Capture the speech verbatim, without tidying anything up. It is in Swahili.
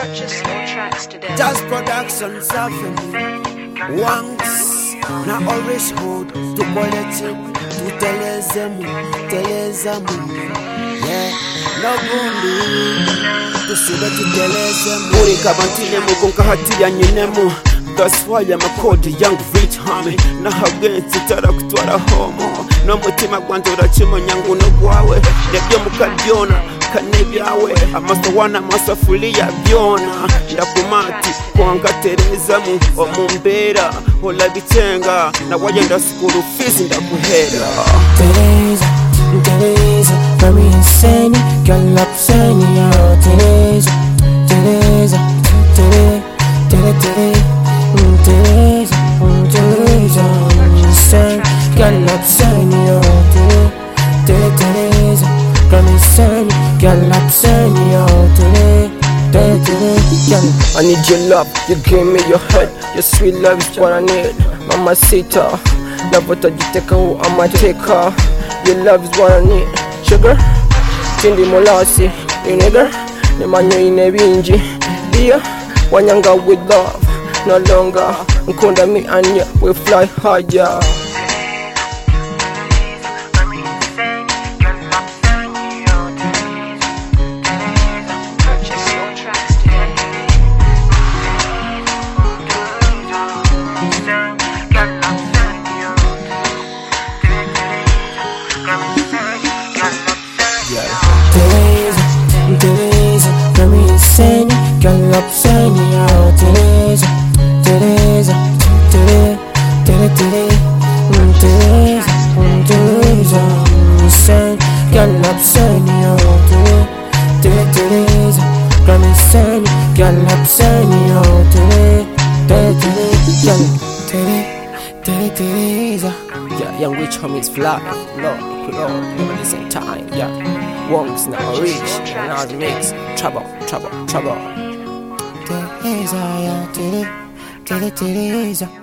Purchase your tracks today. Jazz Productions Avenue Wanks na always hold to quality to telezemu telezemu yeah no bundi to sibe to telezemu uri kabantile mukonka hati ya nyinemu. That's why I'm a called young rich homie. Na hagenzi tara kutwara homo. No mutima gwanza urachima nyangu no gwawe. Nebyo mukabyona kanebyawe. Amasa wana masafulia byona. Ndakumati kwanga terezamu omumbera hola bitenga na wajenda sikuru fizi ndakuhera. Tereza, Tereza, mami insani, girl up sani ya Tereza, Tereza, Tereza, Tereza. Tereza, Tereza, Tereza, girl up sign yo. Tereza, Grammy sign, girl up sign yo. Tereza, I need your love, you give me your head. Your sweet love is what I need. Mama Sita, love what you take who I'ma take her. Your love is what I need. Sugar, Chindi Molasi, you nigga. The man you in a bingy. Dear, Wanyanga with love. No longer, Nkunda me and you, we fly higher. Purchase your tracks today. Tereza, Tereza, mami insani, girl up sign yo. Tereza, Tereza, Tereza, Tereza, Tereza, Tereza, insani, girl up sign yo. Tereza, Grammy insani, girl up sign yo. Tereza, Tereza, Tereza. Yeah, young rich homies fly, low, low, at the same time. Yeah, Wongs now rich, now the mix, trouble, trouble, trouble. Tereza, yeah, Tereza, Tereza.